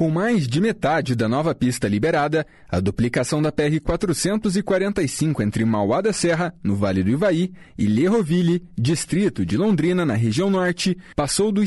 Com mais de metade da nova pista liberada, a duplicação da PR-445 entre Mauá da Serra, no Vale do Ivaí, e Lerroville, distrito de Londrina, na região norte, passou dos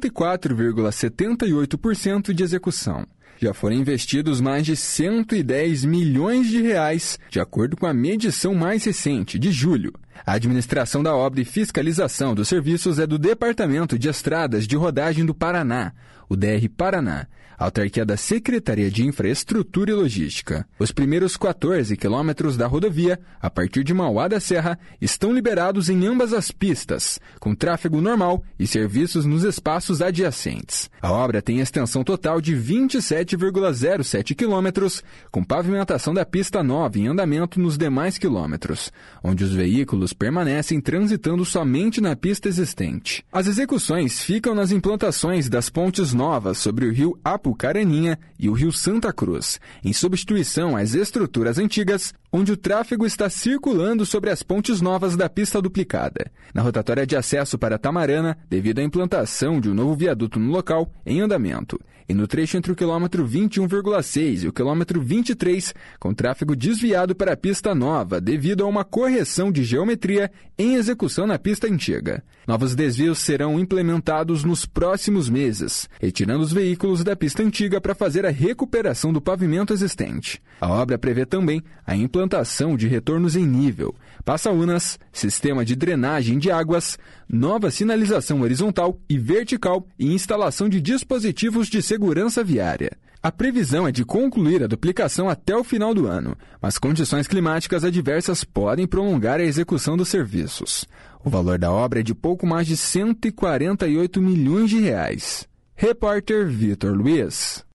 74,78% de execução. Já foram investidos mais de 110 milhões de reais, de acordo com a medição mais recente, de julho. A administração da obra e fiscalização dos serviços é do Departamento de Estradas de Rodagem do Paraná, o DR Paraná, autarquia da Secretaria de Infraestrutura e Logística. Os primeiros 14 quilômetros da rodovia, a partir de Mauá da Serra, estão liberados em ambas as pistas, com tráfego normal e serviços nos espaços adjacentes. A obra tem extensão total de 27,07 quilômetros, com pavimentação da pista nova em andamento nos demais quilômetros, onde os veículos permanecem transitando somente na pista existente. As execuções ficam nas implantações das pontes novas sobre o rio Apucaraninha e o rio Santa Cruz, em substituição às estruturas antigas, onde o tráfego está circulando sobre as pontes novas da pista duplicada. Na rotatória de acesso para Tamarana, devido à implantação de um novo viaduto no local, em andamento. E no trecho entre o quilômetro 21,6 e o quilômetro 23, com tráfego desviado para a pista nova, devido a uma correção de geometria em execução na pista antiga. Novos desvios serão implementados nos próximos meses, retirando os veículos da pista antiga para fazer a recuperação do pavimento existente. A obra prevê também a implantação de retornos em nível, passa-unas, sistema de drenagem de águas, nova sinalização horizontal e vertical e instalação de dispositivos de segurança viária. A previsão é de concluir a duplicação até o final do ano, mas condições climáticas adversas podem prolongar a execução dos serviços. O valor da obra é de pouco mais de 148 milhões de reais. Repórter Vitor Luiz.